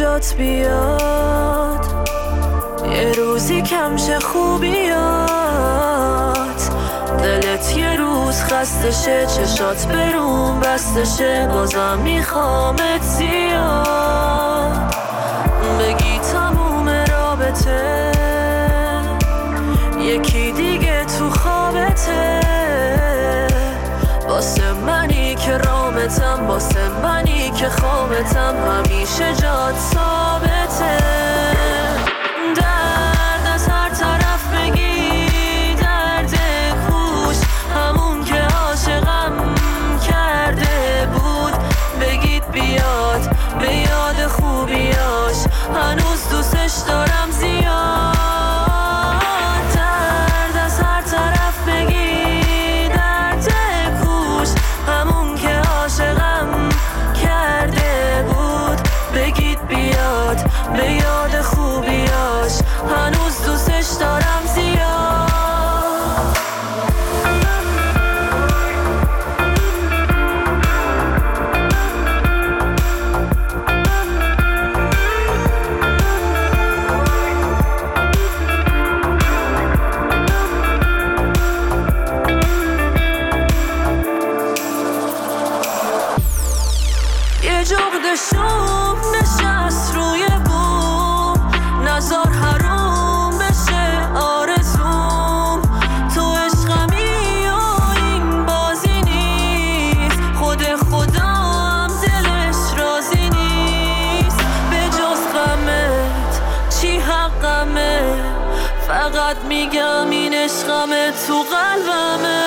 یادت بیاد یه روزی کمشه خوبیات، دلت یه روز خستشه، چشات برون بستشه، بازم میخوامت زیاد، بگی تموم رابطه یکی دیگه تو خوابته، واسه منی که رامتم، واسه منی که خوابتم، همیشه جات ثابته. درد از هر طرف بگی، درد کوش همون که عاشقم کرده بود، بگید بیاد به یاد خوبیاش، هنوز دوستش دارم زیاد. درد از هر طرف بگی، درد کوش همون که عاشقم کرده بود، بگید بیاد به یاد خوبیاش، هنوز دوستش دارم زیاد. یه جغد شوم نشست روی بوم، نزار حروم بشه آرزوم، تو عشقمی و این بازی نیست، خود خودم دلش راضی نیست، به جز غمت چی حقمه، فقط میگم این عشقمه تو قلبمه.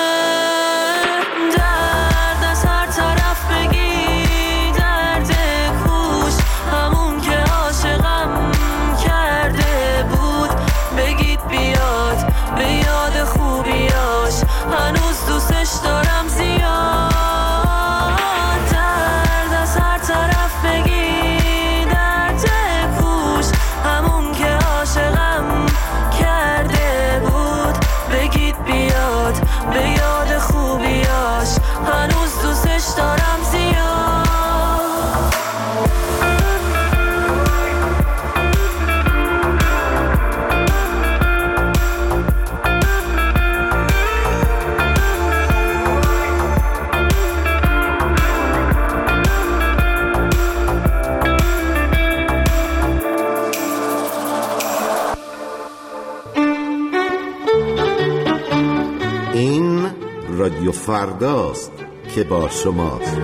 درد از هر طرف بگی، درد کوش همون که عاشقم کرده بود، بگید بیاد به یاد خوبیاش، هنوز دوستش دارم زیاد. درد از هر طرف بگی، درد کوش همون که عاشقم کرده بود، بگید بیاد به یاد خوبیاش، هنوز دوستش دارم زیاد. این رادیو فرداست که با شماست.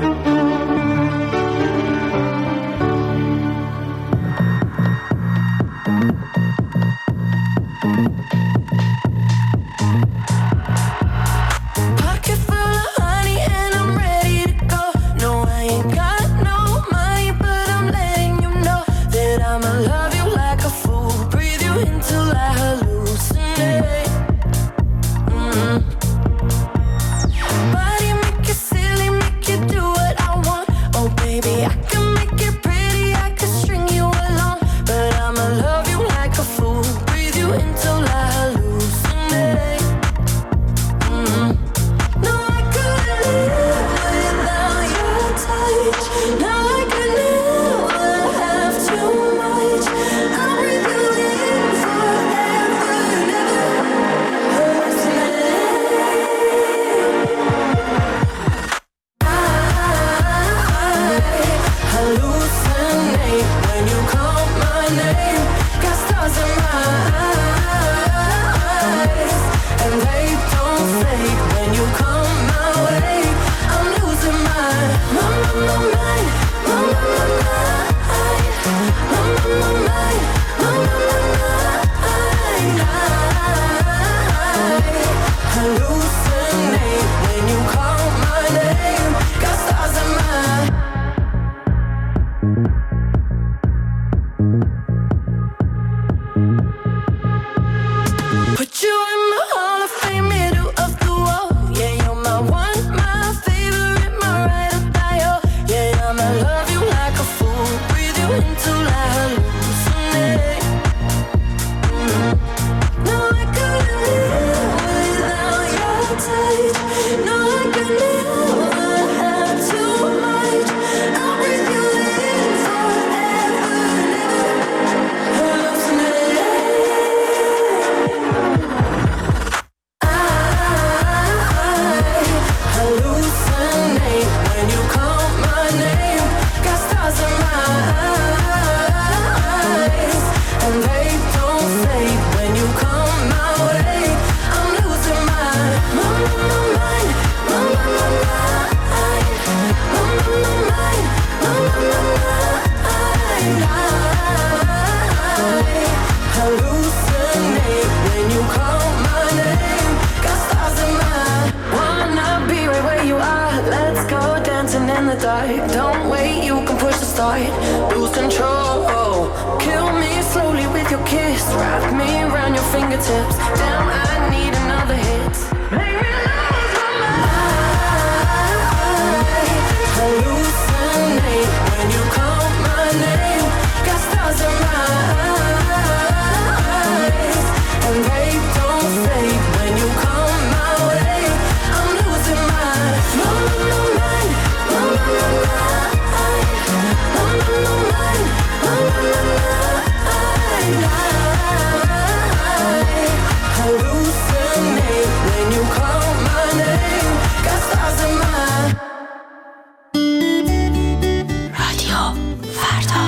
Pocket full of honey and I'm ready to go. No, I ain't got no money, but I'm letting you know that I'ma love you like a fool, breathe you in till I hallucinate. Body make it silly, make you do what I want. Oh baby, I can make it pretty, I can string you along, but I'ma love you like a fool, breathe you in till I hallucinate. No, I couldn't live without your touch. No, I could never have too much. start, lose control. Kill me slowly with your kiss, wrap me around your fingertips. Damn, I need another hit. Make me lose my mind. Hallucinate when you call my name. Got stars in my eyes, and they don't fade when you come my way. I'm losing my mind. Hallucinate when you call my name. Got stars in my رادیو فردا.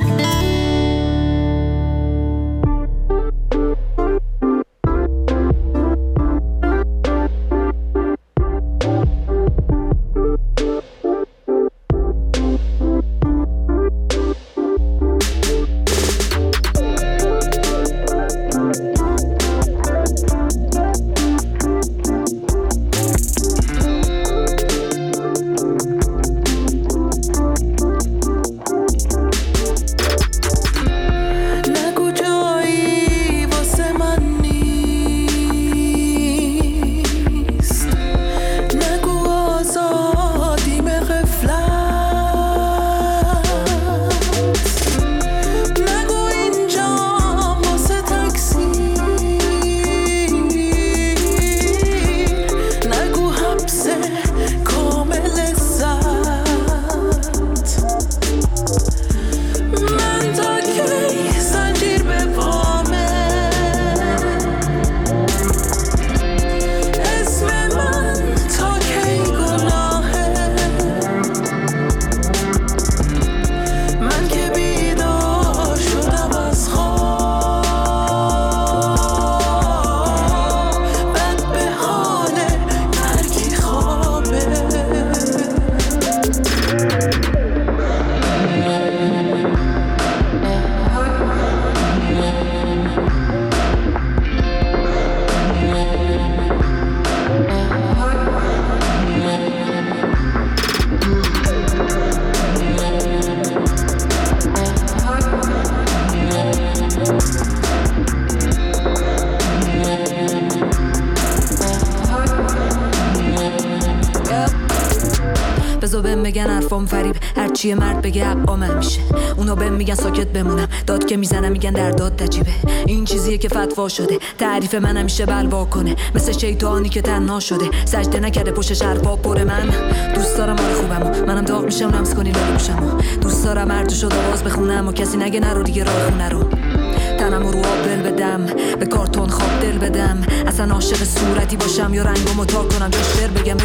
بگن حرفام فریب، هرچی مرد بگه حقام میشه. اونا بهم میگن ساکت بمونم، داد که میزنم میگن در داد تجیبه. این چیزیه که فتوا شده، تعریف من همیشه بلوا کنه. مثل شیطانی که تنها شده، سجده نکرده پشتش حرفا پر. من دوست دارم حال خوبمو، منم داغ میشم لمس کنی لاله گوشمو. دوست دارم هر جو شد آواز بخونم و کسی نگه نرو دیگه راه خونه رو. تنمو رو آب دل بدم، به کارتون خواب دل بدم. اصلا عاشق صورتی باشم یا رنگمو تا کنم جاش دل بگم.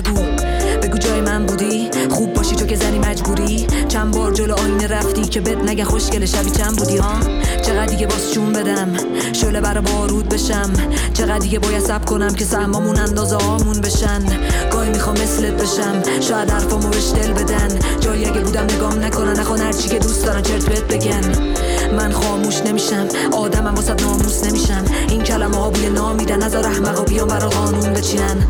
بگو جای من بودی، خوب باشی تو که زنی مجبوری. چند بار جلو آینه رفتی که بد نگه خوشگل شبی چند بودی ها. چقدر دیگه باز جون بدم، شعله برا بارود بشم. چقدر دیگه باید صبر کنم که سهمامون اندازه هامون بشن. گاهی میخوام مثلت بشم، شاید حرفامو بهش دل بدن. جایی اگه بودم نگام نکنن، نخوان هرچی که دوست دارن چرت بهت بگن. من خاموش نمیشم، آدمم واسه ناموس نمیشم. این کلمه ها بوی نامیدن، نذار احمقا بیان برا قانون بچینن.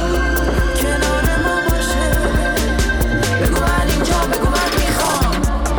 بگو من اینجا، بگو من میخوام.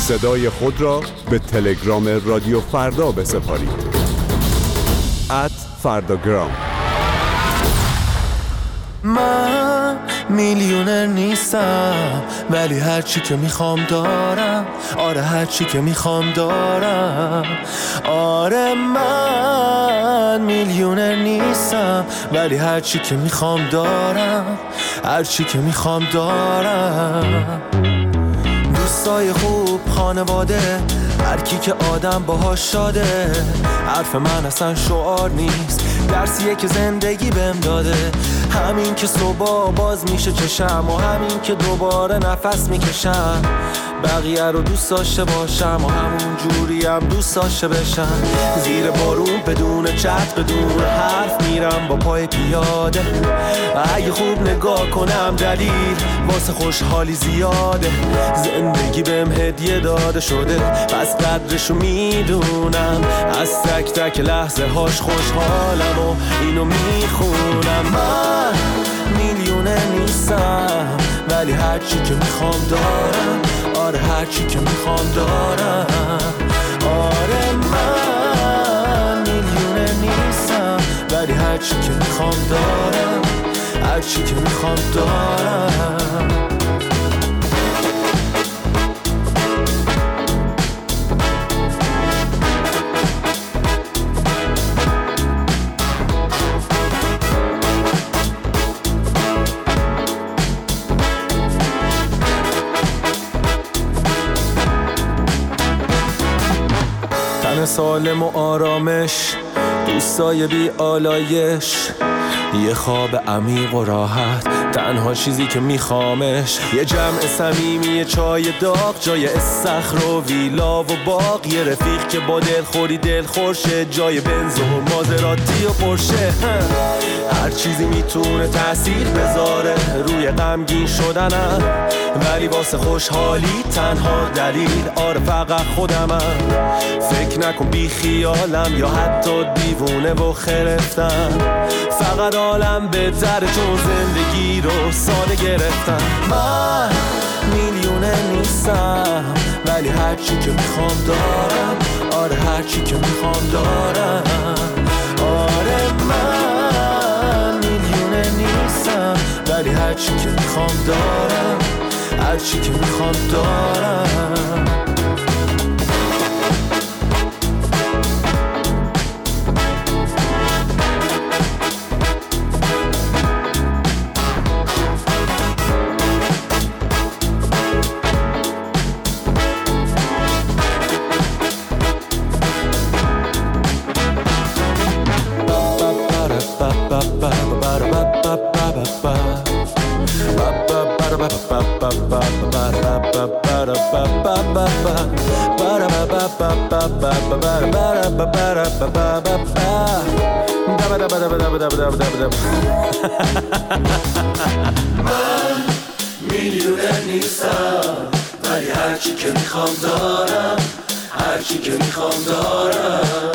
صدای خود را به تلگرام رادیو فردا بسپارید. @فرداگرام. من میلیونر نیستم ولی هرچی که میخوام دارم. آره هرچی که میخوام دارم. آره من میلیونر نیستم ولی هرچی که میخوام دارم. هرچی که میخوام دارم. دوستای خوب، خانواده، هر کی که آدم باهاش شاده. حرف من اصلا شعار نیست، درسیه که زندگی بهم داده. همین که صبح باز میشه چشم و همین که دوباره نفس میکشم. بقیه رو دوست داشته باشم و همون جوری هم دوست داشته بشم. زیر بارون بدون چتر بدون حرف میرم با پای پیاده. اگه خوب نگاه کنم دلیل واسه خوشحالی زیاده. زندگی بهم هدیه داده شده پس قدرشو میدونم. از تک تک لحظه هاش خوشحالم و اینو میخونم. من میلیونه نیستم ولی هرچی که میخوام دارم. آره هرچی که میخوام دارم. آره من میلیونه نیستم ولی هرچی که میخوام دارم. هرچی که میخوام دارم. سالم و آرامش، دوستای بی آلایش، یه خواب عمیق و راحت، تنها چیزی که میخوامش. یه جمع صمیمی، یه چای داغ، جای استخر و ویلا و باغ. یه رفیق که با دلخوری دلخورشه، جای بنز و مازراتی و پرشه. هر چیزی میتونه تأثیر بذاره روی غمگین شدنم، ولی واسه خوشحالی تنها دلیل آره فقط خودمم. فکر نکن بی خیالم یا حتی دیوونه و خرفتم. فقط عالم بهتره چون زندگی رو ساده گرفتم. من میلیونه نیستم ولی هرچی که میخوام دارم. آره هرچی که میخوام دارم. آره من میلیونه نیستم ولی هرچی که میخوام دارم. هرچی که میخوام دارم. من میلیونه نیستم ولی هرچی که میخوام دارم. هرچی که میخوام دارم.